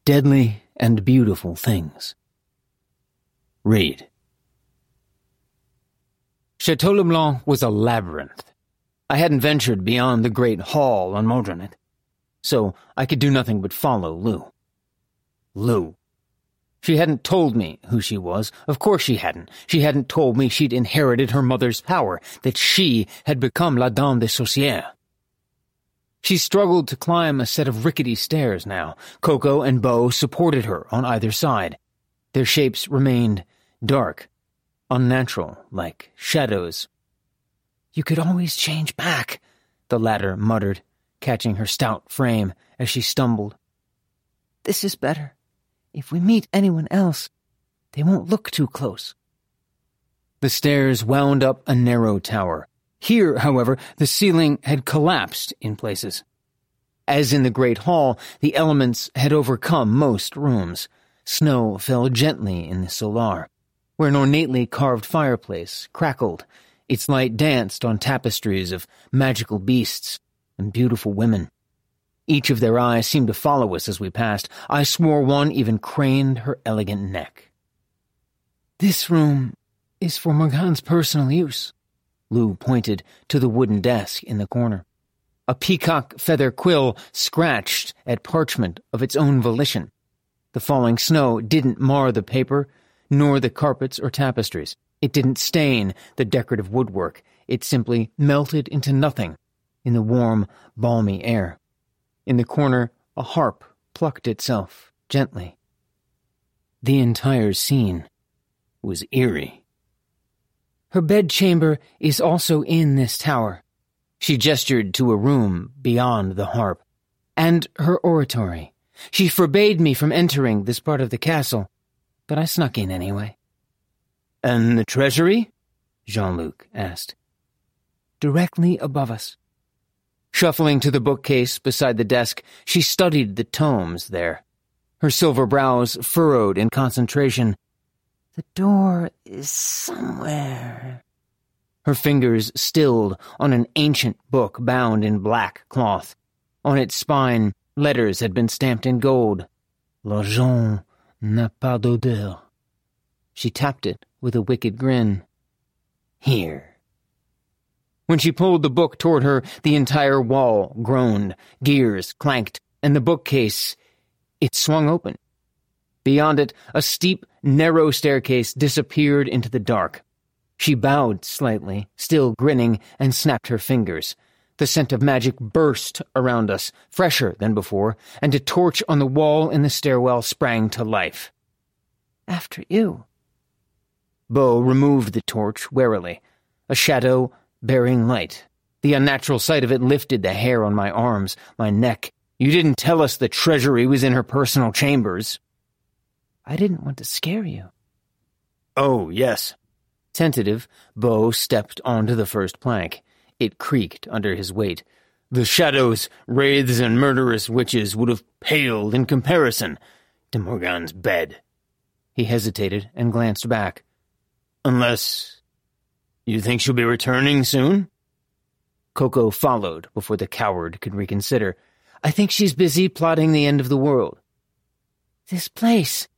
Deadly and beautiful things. Read. Chateau Leblanc was a labyrinth. I hadn't ventured beyond the great hall on Modronet, so I could do nothing but follow Lou. Lou. She hadn't told me who she was. Of course she hadn't. She hadn't told me she'd inherited her mother's power, that she had become La Dame des Sorcières. She struggled to climb a set of rickety stairs now. Coco and Beau supported her on either side. Their shapes remained dark, unnatural, like shadows. "You could always change back," the latter muttered, catching her stout frame as she stumbled. "This is better. If we meet anyone else, they won't look too close." The stairs wound up a narrow tower. Here, however, the ceiling had collapsed in places. As in the great hall, the elements had overcome most rooms. Snow fell gently in the solar, where an ornately carved fireplace crackled. Its light danced on tapestries of magical beasts and beautiful women. Each of their eyes seemed to follow us as we passed. I swore one even craned her elegant neck. "This room is for Morgane's personal use." Lou pointed to the wooden desk in the corner. A peacock feather quill scratched at parchment of its own volition. The falling snow didn't mar the paper, nor the carpets or tapestries. It didn't stain the decorative woodwork. It simply melted into nothing in the warm, balmy air. In the corner, a harp plucked itself gently. The entire scene was eerie. "Her bedchamber is also in this tower." She gestured to a room beyond the harp. "And her oratory. She forbade me from entering this part of the castle, but I snuck in anyway." "And the treasury?" Jean-Luc asked. "Directly above us." Shuffling to the bookcase beside the desk, she studied the tomes there. Her silver brows furrowed in concentration. "The door is somewhere." Her fingers stilled on an ancient book bound in black cloth. On its spine, letters had been stamped in gold. "L'argent n'a pas d'odeur." She tapped it with a wicked grin. "Here." When she pulled the book toward her, the entire wall groaned, gears clanked, and the bookcase, it swung open. Beyond it, a steep, narrow staircase disappeared into the dark. She bowed slightly, still grinning, and snapped her fingers. The scent of magic burst around us, fresher than before, and a torch on the wall in the stairwell sprang to life. "After you." Beau removed the torch warily. A shadow bearing light. The unnatural sight of it lifted the hair on my arms, my neck. "You didn't tell us the treasury was in her personal chambers." "I didn't want to scare you." "Oh, yes." Tentative, Beau stepped onto the first plank. It creaked under his weight. "The shadows, wraiths, and murderous witches would have paled in comparison to Morgane's bed." He hesitated and glanced back. "Unless... you think she'll be returning soon?" Coco followed before the coward could reconsider. "I think she's busy plotting the end of the world." "This place."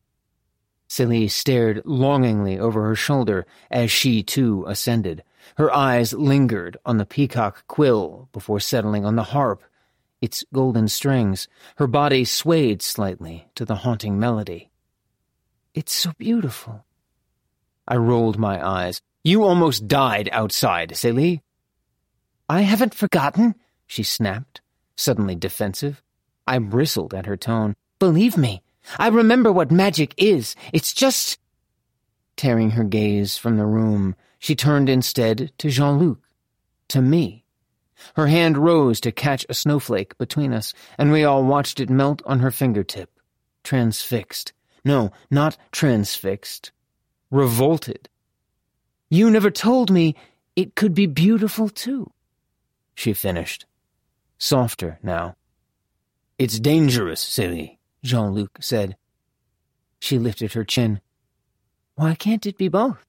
Celie stared longingly over her shoulder as she, too, ascended. Her eyes lingered on the peacock quill before settling on the harp, its golden strings. Her body swayed slightly to the haunting melody. "It's so beautiful." I rolled my eyes. "You almost died outside, Celie." "I haven't forgotten," she snapped, suddenly defensive. I bristled at her tone. "Believe me, I remember what magic is. It's just—" Tearing her gaze from the room, she turned instead to Jean-Luc, to me. Her hand rose to catch a snowflake between us, and we all watched it melt on her fingertip, transfixed. No, not transfixed. Revolted. "You never told me it could be beautiful, too," she finished, softer now. "It's dangerous, Celie," Jean-Luc said. She lifted her chin. "Why can't it be both?"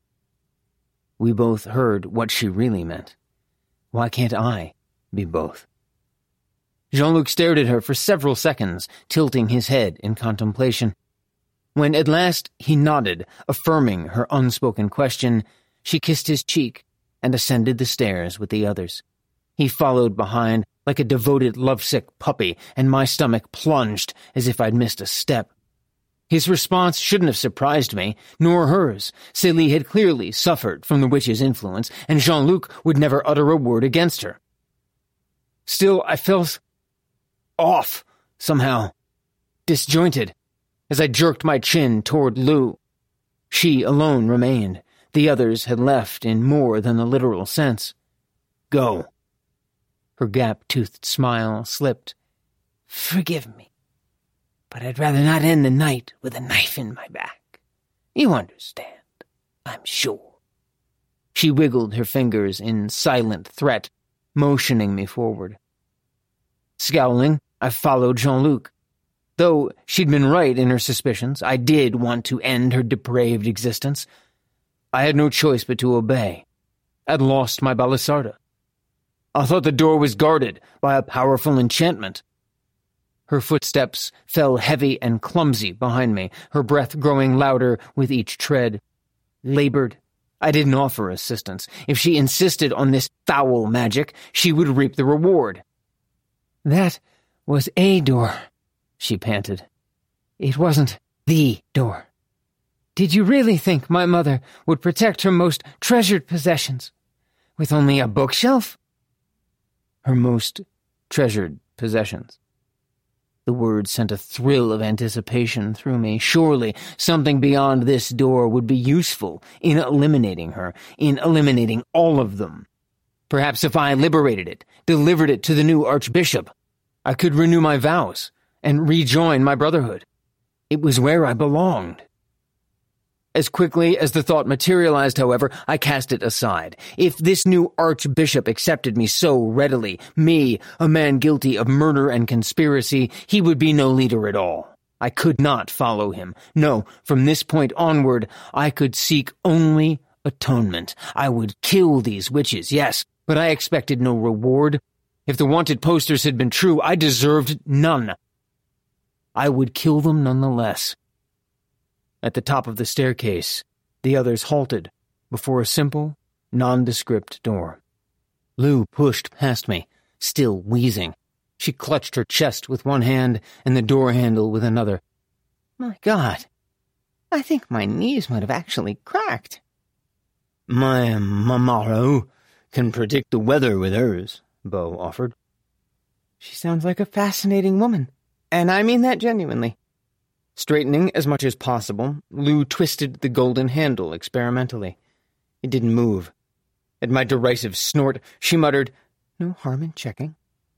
We both heard what she really meant. Why can't I be both? Jean-Luc stared at her for several seconds, tilting his head in contemplation. When at last he nodded, affirming her unspoken question, she kissed his cheek and ascended the stairs with the others. He followed behind like a devoted, lovesick puppy, and my stomach plunged as if I'd missed a step. His response shouldn't have surprised me, nor hers. Celie had clearly suffered from the witch's influence, and Jean-Luc would never utter a word against her. Still, I felt off, somehow, disjointed, as I jerked my chin toward Lou. She alone remained. The others had left in more than the literal sense. Go. Her gap-toothed smile slipped. Forgive me, but I'd rather not end the night with a knife in my back. You understand, I'm sure. She wiggled her fingers in silent threat, motioning me forward. Scowling, I followed Jean-Luc. Though she'd been right in her suspicions, I did want to end her depraved existence. I had no choice but to obey. I'd lost my Balisarda. I thought the door was guarded by a powerful enchantment. Her footsteps fell heavy and clumsy behind me, her breath growing louder with each tread. Labored. I didn't offer assistance. If she insisted on this foul magic, she would reap the reward. That was a door, she panted. It wasn't the door. Did you really think my mother would protect her most treasured possessions with only a bookshelf? Her most treasured possessions. The word sent a thrill of anticipation through me. Surely something beyond this door would be useful in eliminating her, in eliminating all of them. Perhaps if I liberated it, delivered it to the new archbishop, I could renew my vows and rejoin my brotherhood. It was where I belonged. As quickly as the thought materialized, however, I cast it aside. If this new archbishop accepted me so readily, me, a man guilty of murder and conspiracy, he would be no leader at all. I could not follow him. No, from this point onward, I could seek only atonement. I would kill these witches, yes, but I expected no reward. If the wanted posters had been true, I deserved none. I would kill them nonetheless. At the top of the staircase, the others halted before a simple, nondescript door. Lou pushed past me, still wheezing. She clutched her chest with one hand and the door handle with another. My God, I think my knees might have actually cracked. My Mamaro can predict the weather with hers, Beau offered. She sounds like a fascinating woman, and I mean that genuinely. Straightening as much as possible, Lou twisted the golden handle experimentally. It didn't move. At my derisive snort, she muttered, No harm in checking.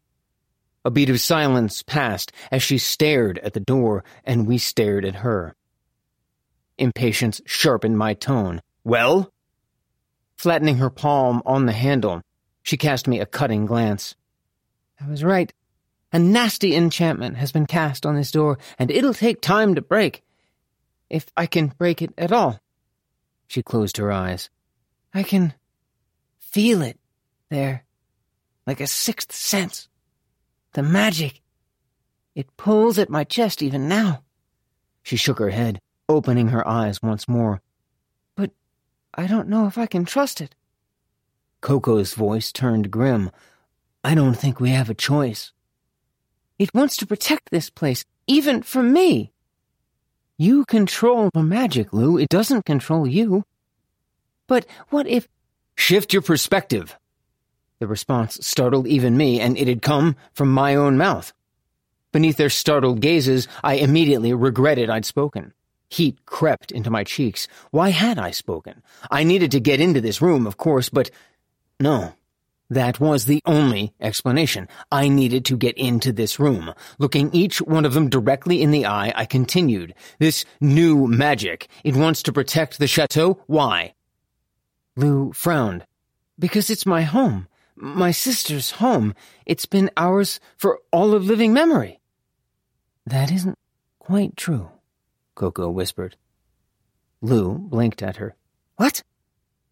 A beat of silence passed as she stared at the door, and we stared at her. Impatience sharpened my tone. Well? Flattening her palm on the handle, she cast me a cutting glance. I was right. A nasty enchantment has been cast on this door, and it'll take time to break. If I can break it at all. She closed her eyes. I can feel it there, like a sixth sense. The magic. It pulls at my chest even now. She shook her head, opening her eyes once more. But I don't know if I can trust it. Coco's voice turned grim. I don't think we have a choice. It wants to protect this place, even from me. You control the magic, Lou. It doesn't control you. But what if... Shift your perspective. The response startled even me, and it had come from my own mouth. Beneath their startled gazes, I immediately regretted I'd spoken. Heat crept into my cheeks. Why had I spoken? I needed to get into this room, of course, but... No. That was the only explanation. I needed to get into this room. Looking each one of them directly in the eye, I continued. This new magic, it wants to protect the chateau? Why? Lou frowned. Because it's my home. My sister's home. It's been ours for all of living memory. That isn't quite true, Coco whispered. Lou blinked at her. What?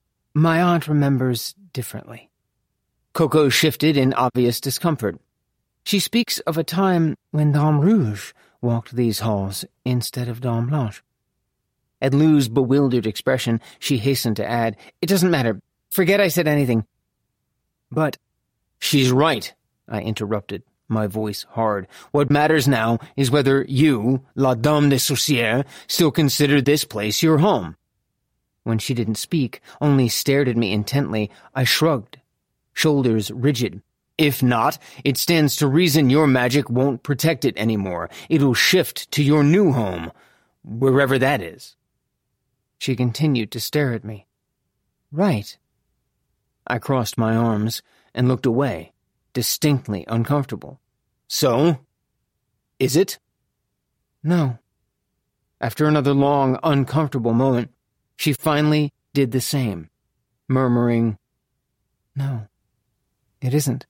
My aunt remembers differently. Coco shifted in obvious discomfort. She speaks of a time when Dame Rouge walked these halls instead of Dame Blanche. At Lou's bewildered expression, she hastened to add, "It doesn't matter. Forget I said anything." "But—" "She's right," I interrupted, my voice hard. "What matters now is whether you, La Dame des Sorcières, still consider this place your home." When she didn't speak, only stared at me intently, I shrugged, shoulders rigid. "If not, it stands to reason your magic won't protect it anymore. It'll shift to your new home, wherever that is." She continued to stare at me. "Right." I crossed my arms and looked away, distinctly uncomfortable. "So? Is it?" "No." After another long, uncomfortable moment, she finally did the same, murmuring, "No, it isn't."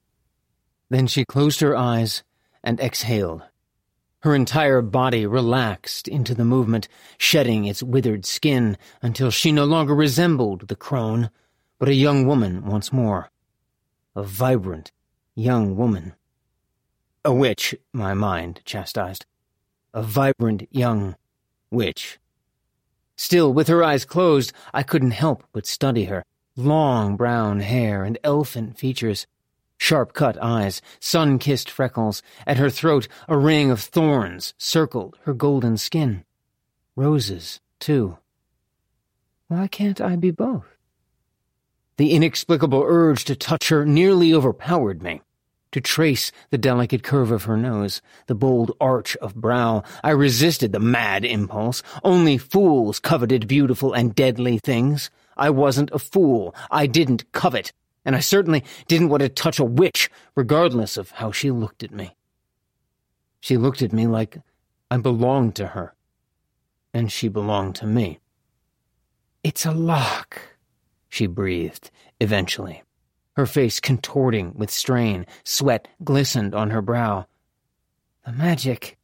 Then she closed her eyes and exhaled. Her entire body relaxed into the movement, shedding its withered skin until she no longer resembled the crone, but a young woman once more. A vibrant young woman. A witch, my mind chastised. A vibrant young witch. Still, with her eyes closed, I couldn't help but study her. Long brown hair and elfin features. Sharp-cut eyes, sun-kissed freckles. At her throat, a ring of thorns circled her golden skin. Roses, too. Why can't I be both? The inexplicable urge to touch her nearly overpowered me. To trace the delicate curve of her nose, the bold arch of brow, I resisted the mad impulse. Only fools coveted beautiful and deadly things. I wasn't a fool. I didn't covet. And I certainly didn't want to touch a witch, regardless of how she looked at me. She looked at me like I belonged to her, and she belonged to me. "It's a lock," she breathed, eventually. Her face contorting with strain, sweat glistened on her brow. "The magic.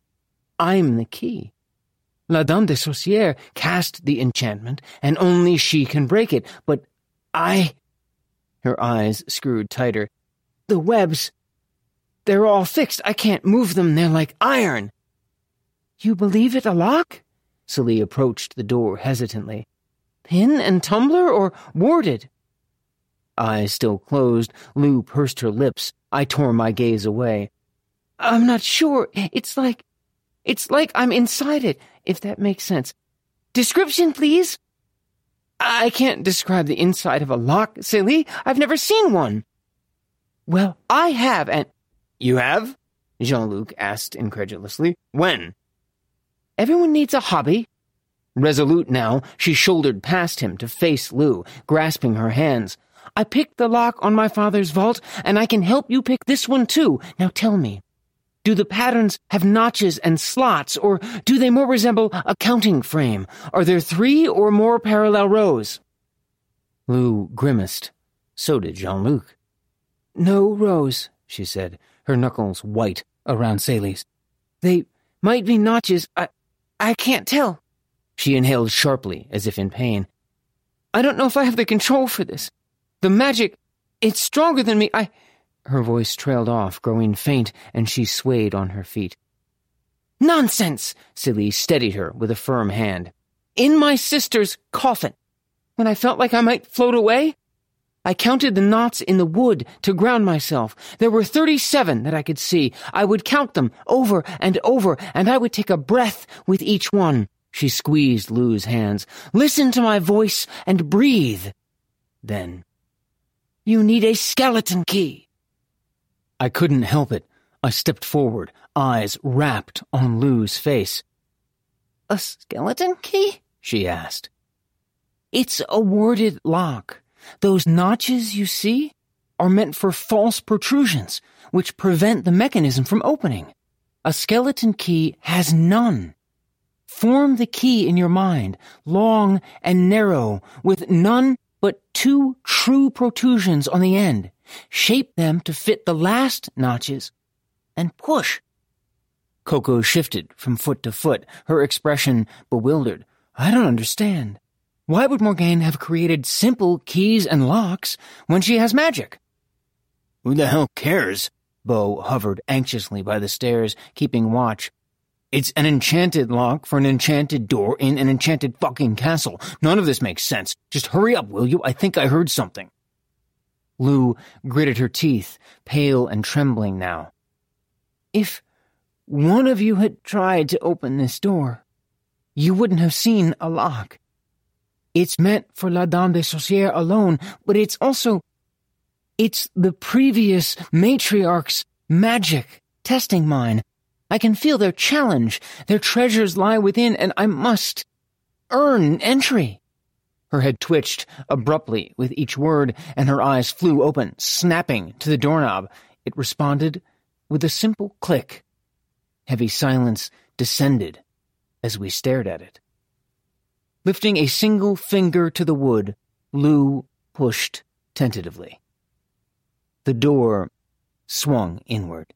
I'm the key. La Dame des Sorcières cast the enchantment, and only she can break it, but I—" Her eyes screwed tighter. "The webs, they're all fixed. I can't move them. They're like iron." "You believe it a lock?" Celie approached the door hesitantly. "Pin and tumbler or warded?" Eyes still closed, Lou pursed her lips. I tore my gaze away. "I'm not sure. It's like I'm inside it, if that makes sense. Description, please." "I can't describe the inside of a lock, Celie. I've never seen one." "Well, I have, and—" "You have?" Jean-Luc asked incredulously. "When?" "Everyone needs a hobby." Resolute now, she shouldered past him to face Lou, grasping her hands. "I picked the lock on my father's vault, and I can help you pick this one too. Now tell me, do the patterns have notches and slots, or do they more resemble a counting frame? Are there 3 or more parallel rows?" Lou grimaced. So did Jean-Luc. "No rows," she said, her knuckles white around Celie's. "They might be notches. I can't tell." She inhaled sharply, as if in pain. "I don't know if I have the control for this. The magic, it's stronger than me. Her voice trailed off, growing faint, and she swayed on her feet. "Nonsense!" Celie steadied her with a firm hand. "In my sister's coffin, when I felt like I might float away, I counted the knots in the wood to ground myself. There were 37 that I could see. I would count them over and over, and I would take a breath with each one." She squeezed Lou's hands. "Listen to my voice and breathe." Then, "You need a skeleton key." I couldn't help it. I stepped forward, eyes rapt on Lou's face. "A skeleton key?" she asked. "It's a warded lock. Those notches you see are meant for false protrusions, which prevent the mechanism from opening. A skeleton key has none. Form the key in your mind, long and narrow, with none but 2 true protrusions on the end. Shape them to fit the last notches, and push." Coco shifted from foot to foot, her expression bewildered. "I don't understand. Why would Morgane have created simple keys and locks when she has magic?" "Who the hell cares?" Bo hovered anxiously by the stairs, keeping watch. It's an enchanted lock for an enchanted door in an enchanted fucking castle. None of this makes sense. Just hurry up, will you? I think I heard something. Lou gritted her teeth, pale and trembling now. If one of you had tried to open this door, you wouldn't have seen a lock. It's meant for La Dame des Sorcières alone, but it's the previous matriarch's magic testing mine. I can feel their challenge. Their treasures lie within, and I must earn entry. Her head twitched abruptly with each word, and her eyes flew open, snapping to the doorknob. It responded with a simple click. Heavy silence descended as we stared at it. Lifting a single finger to the wood, Lou pushed tentatively. The door swung inward.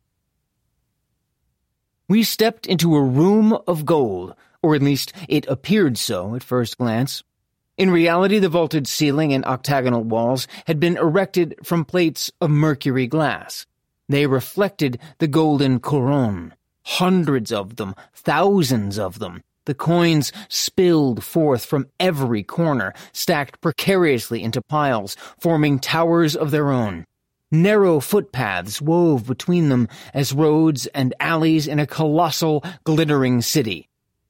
We stepped into a room of gold, or at least it appeared so at first glance. In reality, the vaulted ceiling and octagonal walls had been erected from plates of mercury glass. They reflected the golden couronne, hundreds of them, thousands of them. The coins spilled forth from every corner, stacked precariously into piles, forming towers of their own. Narrow footpaths wove between them as roads and alleys in a colossal, glittering city.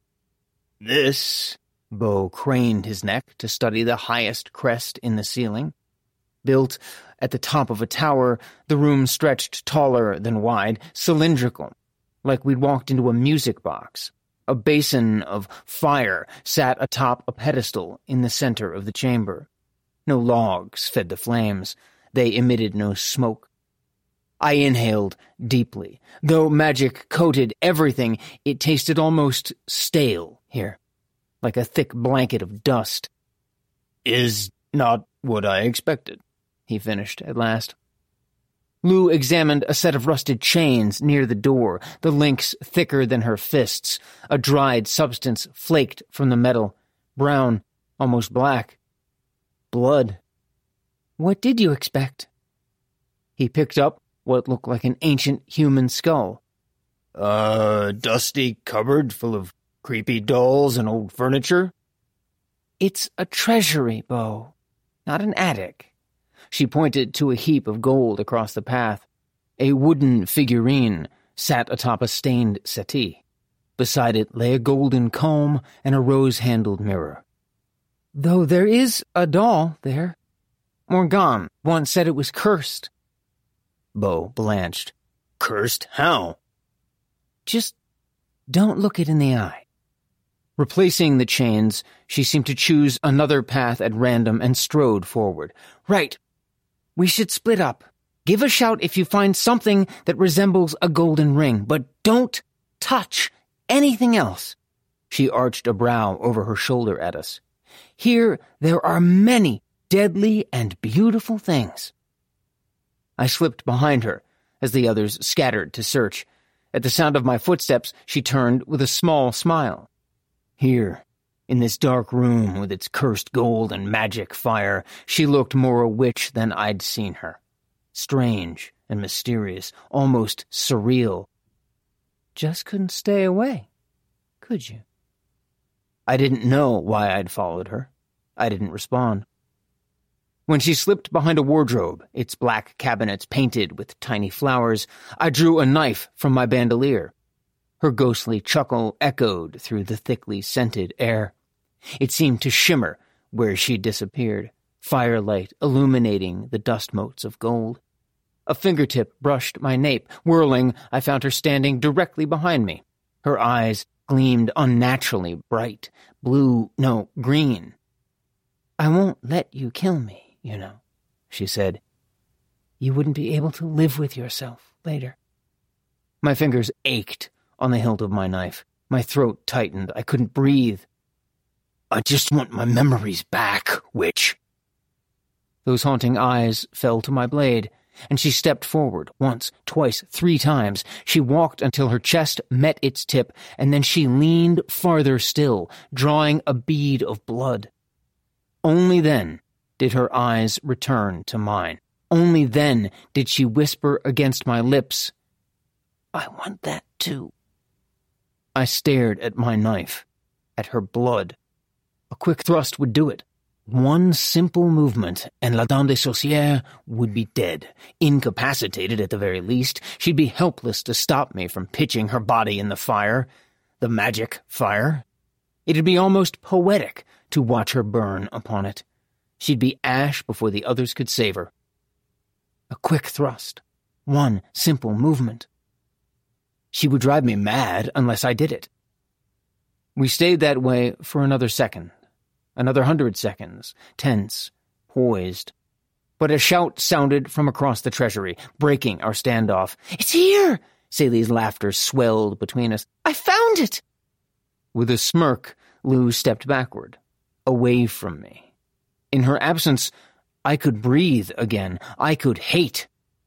This, Bo craned his neck to study the highest crest in the ceiling. Built at the top of a tower, the room stretched taller than wide, cylindrical, like we'd walked into a music box. A basin of fire sat atop a pedestal in the center of the chamber. No logs fed the flames. They emitted no smoke. I inhaled deeply. Though magic coated everything, it tasted almost stale here, like a thick blanket of dust. Is not what I expected, he finished at last. Lou examined a set of rusted chains near the door, the links thicker than her fists. A dried substance flaked from the metal, brown, almost black. Blood. What did you expect? He picked up what looked like an ancient human skull. A dusty cupboard full of creepy dolls and old furniture? It's a treasury, Bo, not an attic. She pointed to a heap of gold across the path. A wooden figurine sat atop a stained settee. Beside it lay a golden comb and a rose-handled mirror. Though there is a doll there. Morgan once said it was cursed. Bo blanched. Cursed? How? Just don't look it in the eye. Replacing the chains, she seemed to choose another path at random and strode forward. Right. We should split up. Give a shout if you find something that resembles a golden ring, but don't touch anything else. She arched a brow over her shoulder at us. Here there are many deadly and beautiful things. I slipped behind her as the others scattered to search. At the sound of my footsteps, she turned with a small smile. Here, in this dark room with its cursed gold and magic fire, she looked more a witch than I'd seen her. Strange and mysterious, almost surreal. Just couldn't stay away, could you? I didn't know why I'd followed her. I didn't respond. When she slipped behind a wardrobe, its black cabinets painted with tiny flowers, I drew a knife from my bandolier. Her ghostly chuckle echoed through the thickly scented air. It seemed to shimmer where she disappeared, firelight illuminating the dust motes of gold. A fingertip brushed my nape. Whirling, I found her standing directly behind me. Her eyes gleamed unnaturally bright, green. I won't let you kill me, you know, she said. You wouldn't be able to live with yourself later. My fingers ached on the hilt of my knife. My throat tightened. I couldn't breathe. I just want my memories back, witch. Those haunting eyes fell to my blade, and she stepped forward once, twice, 3 times. She walked until her chest met its tip, and then she leaned farther still, drawing a bead of blood. Only then did her eyes return to mine. Only then did she whisper against my lips, "I want that too." I stared at my knife, at her blood. A quick thrust would do it. One simple movement, and La Dame de Saucier would be dead. Incapacitated at the very least, she'd be helpless to stop me from pitching her body in the fire. The magic fire. It'd be almost poetic to watch her burn upon it. She'd be ash before the others could save her. A quick thrust. One simple movement. She would drive me mad unless I did it. We stayed that way for another second. Another 100 seconds, tense, poised. But a shout sounded from across the treasury, breaking our standoff. "It's here!" Célie's laughter swelled between us. "I found it!" With a smirk, Lou stepped backward, away from me. In her absence, I could breathe again. I could hate.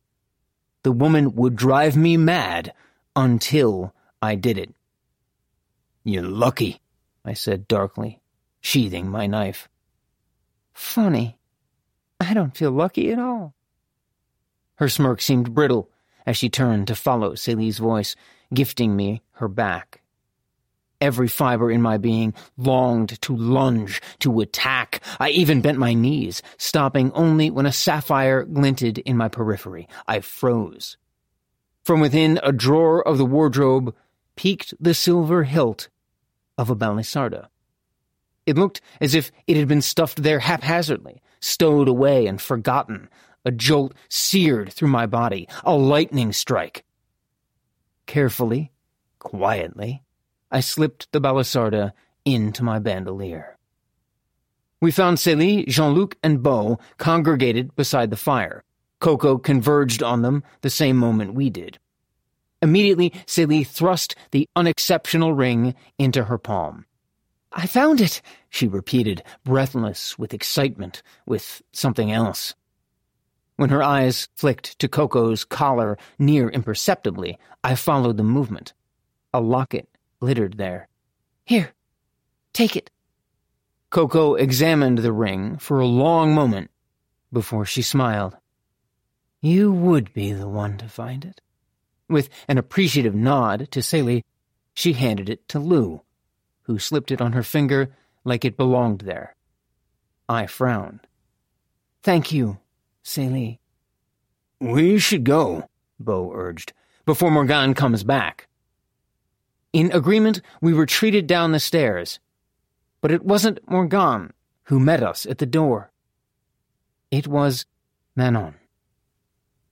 The woman would drive me mad until I did it. "You're lucky," I said darkly, sheathing my knife. "Funny. I don't feel lucky at all." Her smirk seemed brittle as she turned to follow Célie's voice, gifting me her back. Every fiber in my being longed to lunge, to attack. I even bent my knees, stopping only when a sapphire glinted in my periphery. I froze. From within a drawer of the wardrobe peeked the silver hilt of a Balisarda. It looked as if it had been stuffed there haphazardly, stowed away and forgotten. A jolt seared through my body, a lightning strike. Carefully, quietly, I slipped the Balisarda into my bandolier. We found Célie, Jean-Luc, and Beau congregated beside the fire. Coco converged on them the same moment we did. Immediately, Célie thrust the unexceptional ring into her palm. "I found it," she repeated, breathless with excitement, with something else. When her eyes flicked to Coco's collar near imperceptibly, I followed the movement. A locket glittered there. "Here, take it." Coco examined the ring for a long moment before she smiled. "You would be the one to find it." With an appreciative nod to Célie, she handed it to Lou, who slipped it on her finger like it belonged there. I frowned. "Thank you, Célie." "We should go," Beau urged, "before Morgane comes back." In agreement, we retreated down the stairs. But it wasn't Morgane who met us at the door. It was Manon.